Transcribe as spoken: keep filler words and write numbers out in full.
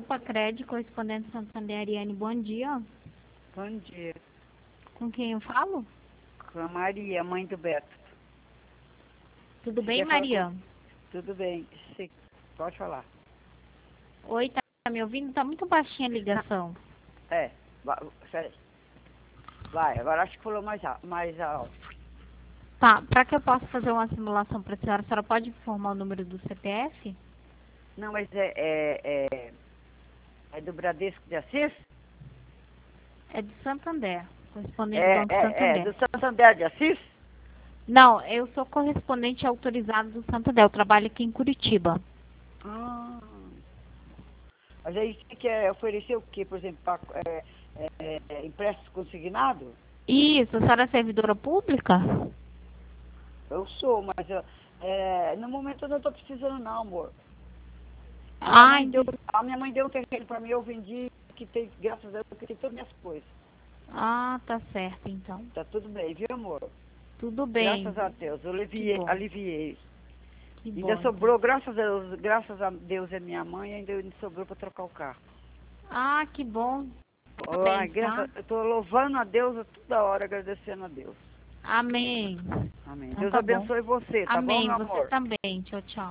Grupo Acred, correspondente Santander, Ariane, bom dia. Bom dia. Com quem eu falo? Com a Maria, mãe do Beto. Tudo Você bem, quer falar Maria? com- Tudo bem. Você pode falar. Oi, tá me ouvindo? Tá muito baixinha a ligação. É, vai, vai, vai, agora acho que falou mais, al- mais alto. Tá, para que eu possa fazer uma simulação para a senhora, a senhora pode informar o número do C P F? Não, mas é, é, é, é do Bradesco de Assis? É de Santander, correspondente do É, Banco é, é, Santander. do Santander de Assis? Não, eu sou correspondente autorizado do Santander, eu trabalho aqui em Curitiba. Ah, mas aí você quer oferecer o quê? Por exemplo, pra, é, é, é, empréstimo consignado? Isso, a senhora é servidora pública? Eu sou, mas eu, é, no momento eu não estou precisando não, amor. A minha Ah, mãe deu, entendi. a minha mãe deu um terreno para mim, eu vendi, que tem, graças a Deus, que tem todas as minhas coisas. Ah, tá certo, então. Tá tudo bem, viu, amor? Tudo bem. Graças a Deus, eu Que aliviei, bom, aliviei. que Ainda bom, então. sobrou, graças a Deus, graças a Deus é minha mãe, ainda sobrou para trocar o carro. Ah, que bom. Ai, Parabéns, graças, tá? eu tô louvando a Deus a toda hora, agradecendo a Deus. Amém. Amém. Então Deus tá bom. abençoe você, tá bom, Amém. meu Você amor? também. Tchau, tchau.